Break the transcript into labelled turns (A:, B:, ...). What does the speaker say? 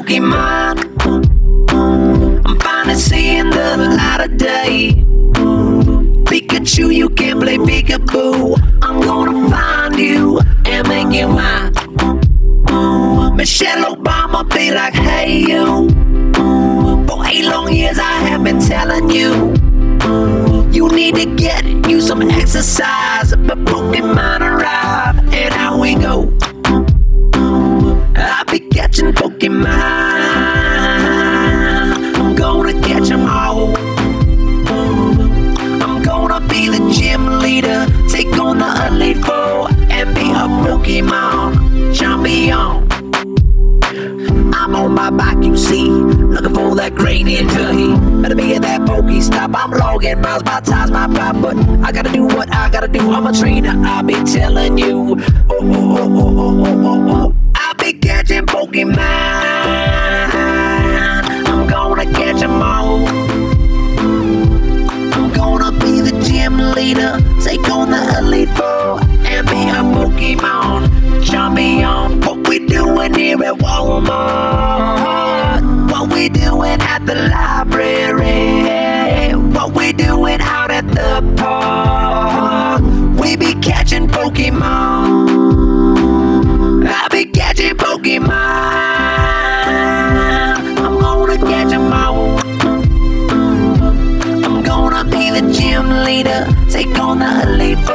A: Pokemon. I'm finally seeing the light of day. Pikachu, you can play peekaboo. I'm gonna find you and make you mine. Michelle Obama be like, hey you. For 8 long years I have been telling you, you need to get you some exercise. But Pokemon arrive, and out we go. I'll be catching Pokemon. I'm gonna catch them all. I'm gonna be the gym leader, take on the Elite Four, and be a Pokemon champion. I'm on my bike, you see, looking for that great ninja heat. Better be at that Pokestop. I'm logging miles, my time's my pride, but I gotta do what I gotta do. I'm a trainer, I'll be telling you. I'll be catching Pokemon. I'm gonna catch them all. I'm gonna be the gym leader, take on the Elite Four, and be a Pokemon champion. What we doing here at Walmart? What we doing at the library? What we doing out at the park? We be catching Pokemon. I be catching Pokemon. I'm gonna catch them all. I'm gonna be the gym leader, take on the Elite Four.